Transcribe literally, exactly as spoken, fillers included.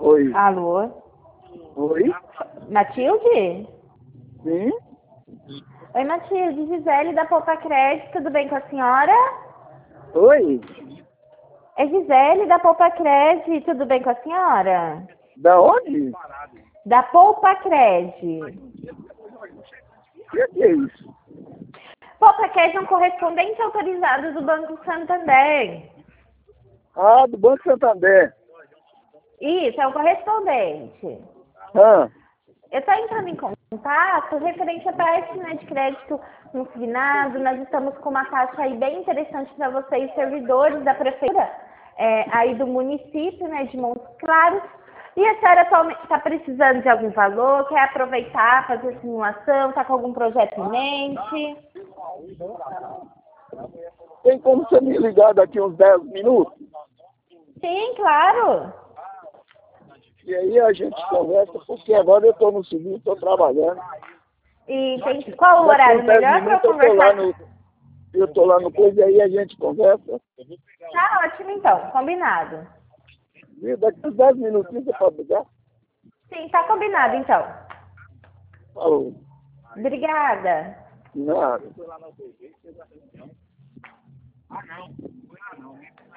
Oi. Alô? Oi? Matilde? Sim? Oi, Matilde. Gisele da Poupa Crédito, tudo bem com a senhora? Oi? É Gisele da Poupa Crédito, tudo bem com a senhora? Da onde? Da Poupa Crédito. O que, que é isso? Poupa Crédito é um correspondente autorizado do Banco Santander. Ah, do Banco Santander. Isso, é um correspondente. Ah, Eu estou entrando em contato referente a parte, né, de crédito consignado. Nós estamos com uma taxa aí bem interessante para vocês, servidores da prefeitura, é, aí do município, né, de Montes Claros. E a senhora atualmente está precisando de algum valor, quer aproveitar, fazer simulação, está com algum projeto em mente? tem como você me ligar daqui uns dez minutos? Sim, claro. E aí a gente conversa, porque agora eu estou no serviço, estou trabalhando. E tem qual o Daqui horário uns dez melhor para eu minutos eu estou lá conversar? no. Eu estou lá no coisa e aí a gente conversa. Tá ótimo então, combinado. E daqui uns dez minutinhos você pode ligar? Sim, tá combinado então. Falou. Obrigada. Nada.